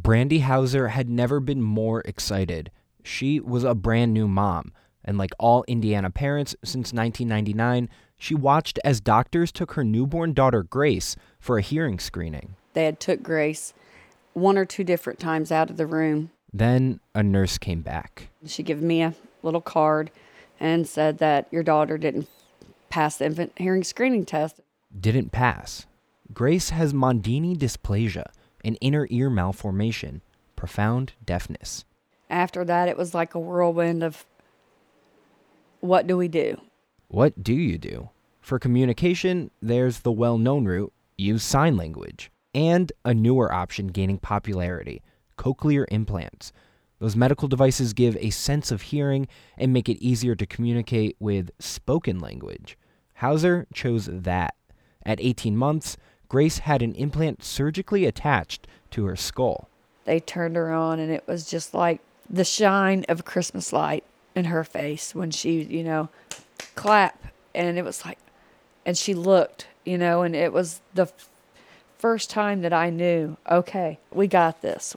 Brandy Hauser had never been more excited. She was a brand new mom, and like all Indiana parents since 1999, she watched as doctors took her newborn daughter Grace for a hearing screening. They had took Grace 1 or 2 different times out of the room. Then a nurse came back. She gave me a little card and said that your daughter didn't pass the infant hearing screening test. Didn't pass. Grace has Mondini dysplasia, an inner ear malformation, profound deafness. After that, it was like a whirlwind of, what do we do? What do you do? For communication, there's the well-known route, use sign language, and a newer option gaining popularity, cochlear implants. Those medical devices give a sense of hearing and make it easier to communicate with spoken language. Hauser chose that. At 18 months, Grace had an implant surgically attached to her skull. They turned her on, and it was just like the shine of a Christmas light in her face when she, clap. And it was like, and she looked, and it was the first time that I knew, okay, we got this.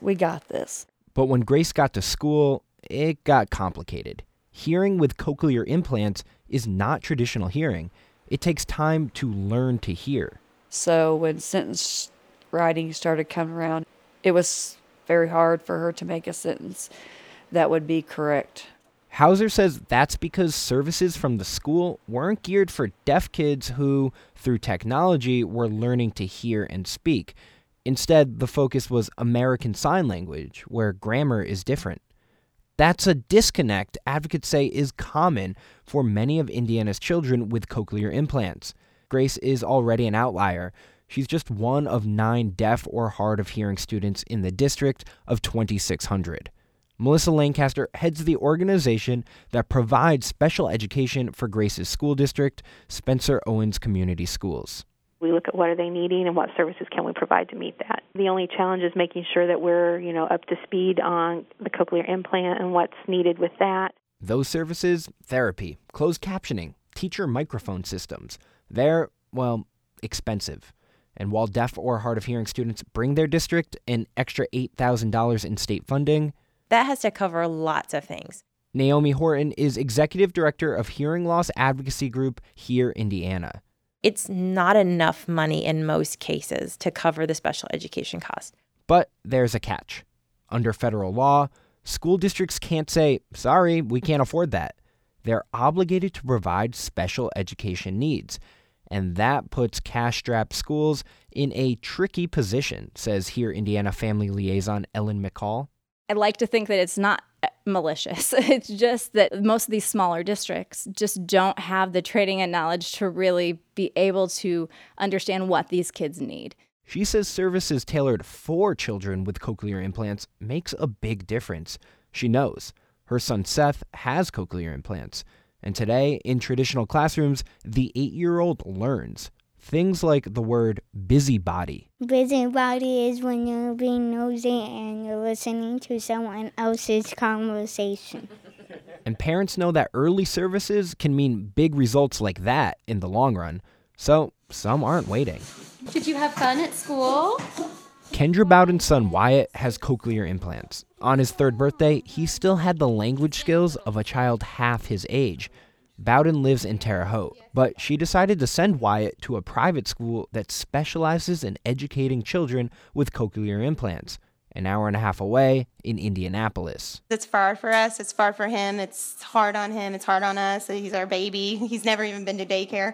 But when Grace got to school, it got complicated. Hearing with cochlear implants is not traditional hearing. It takes time to learn to hear. So when sentence writing started coming around, it was very hard for her to make a sentence that would be correct. Hauser says that's because services from the school weren't geared for deaf kids who, through technology, were learning to hear and speak. Instead, the focus was American Sign Language, where grammar is different. That's a disconnect advocates say is common for many of Indiana's children with cochlear implants. Grace is already an outlier. She's just one of 9 deaf or hard of hearing students in the district of 2,600. Melissa Lancaster heads the organization that provides special education for Grace's school district, Spencer Owens Community Schools. We look at what are they needing and what services can we provide to meet that. The only challenge is making sure that we're, up to speed on the cochlear implant and what's needed with that. Those services, therapy, closed captioning, teacher microphone systems, they're, expensive. And while deaf or hard of hearing students bring their district an extra $8,000 in state funding, that has to cover lots of things. Naomi Horton is executive director of hearing loss advocacy group Hear Indiana. It's not enough money in most cases to cover the special education cost. But there's a catch. Under federal law, school districts can't say, sorry, we can't afford that. They're obligated to provide special education needs. And that puts cash-strapped schools in a tricky position, says Hear Indiana family liaison Ellen McCall. I like to think that it's not malicious. It's just that most of these smaller districts just don't have the training and knowledge to really be able to understand what these kids need. She says services tailored for children with cochlear implants makes a big difference. She knows. Her son Seth has cochlear implants. And today, in traditional classrooms, the 8-year-old learns things like the word busybody. Busybody is when you're being nosy and you're listening to someone else's conversation. And parents know that early services can mean big results like that in the long run. So some aren't waiting. Did you have fun at school? Kendra Bowden's son Wyatt has cochlear implants. On his 3rd birthday, he still had the language skills of a child half his age. Bowden lives in Terre Haute, but she decided to send Wyatt to a private school that specializes in educating children with cochlear implants, an hour and a half away in Indianapolis. It's far for us. It's far for him. It's hard on him. It's hard on us. He's our baby. He's never even been to daycare.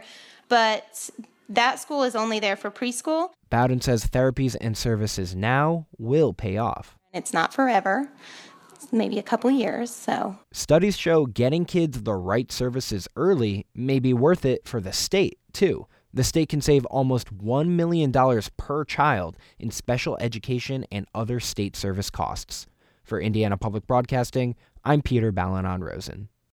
But that school is only there for preschool. Bowden says therapies and services now will pay off. It's not forever. Maybe a couple years, so. Studies show getting kids the right services early may be worth it for the state, too. The state can save almost $1 million per child in special education and other state service costs. For Indiana Public Broadcasting, I'm Peter Balanon-Rosen.